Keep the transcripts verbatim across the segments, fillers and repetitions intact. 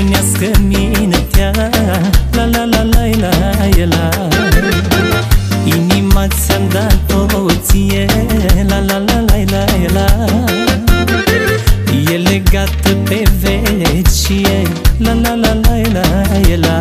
stăpânească mintea. La la la la la la. Inima ți-am dat-o ție. La la la la la la. E legată pe vecie. La la la la la la.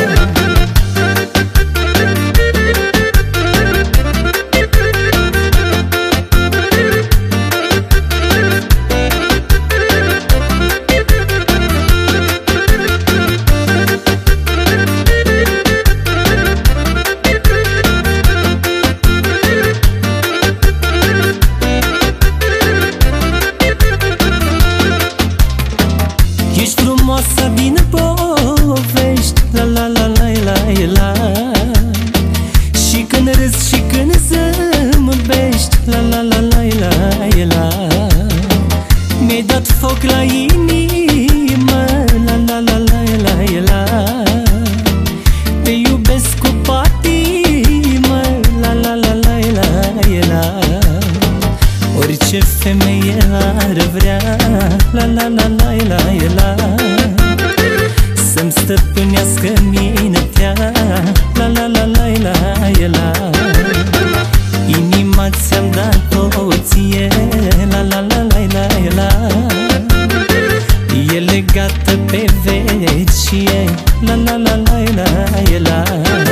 Ești frumoasa din povești. La la la la la la. Și când râzi și când zâmbești. La la la la la la. Mi-ai dat foc la inimă. La la la la la la. Te iubesc cu patimă. La la la la la la. Orice femeie ar vrea. La la la la la la. Să-mi stăpânească mintea. La la la la la la. Inima ți-am dat-o ție. La la la la la la. E legată pe vecie. La la la la la la.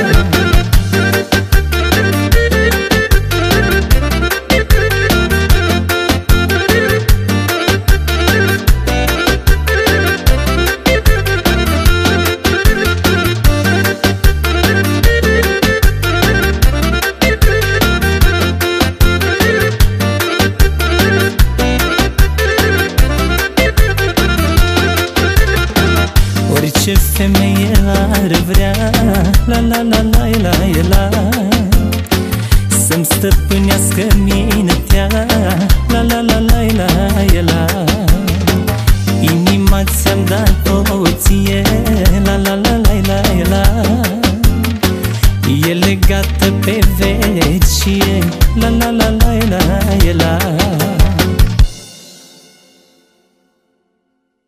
Orice femeie ar vrea. La la la la la la. Să-mi stăpânească mintea. La la la la la la. Inima ți-am dat-o ție. La la la la la la. E legată pe vecie. La la la la la la.